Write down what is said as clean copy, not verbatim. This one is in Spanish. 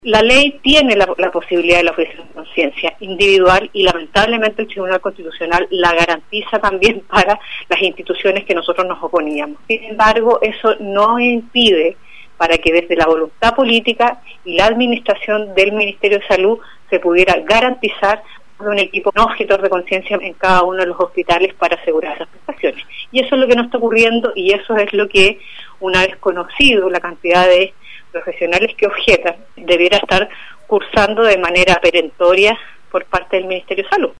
La ley tiene la posibilidad de la objeción de conciencia individual y lamentablemente el Tribunal Constitucional la garantiza también para las instituciones que nosotros nos oponíamos. Sin embargo, eso no impide para que desde la voluntad política y la administración del Ministerio de Salud se pudiera garantizar un equipo no objetor de conciencia en cada uno de los hospitales para asegurar esas prestaciones. Y eso es lo que no está ocurriendo y eso es lo que, una vez conocido la cantidad de profesionales que objetan, debiera estar cursando de manera perentoria por parte del Ministerio de Salud.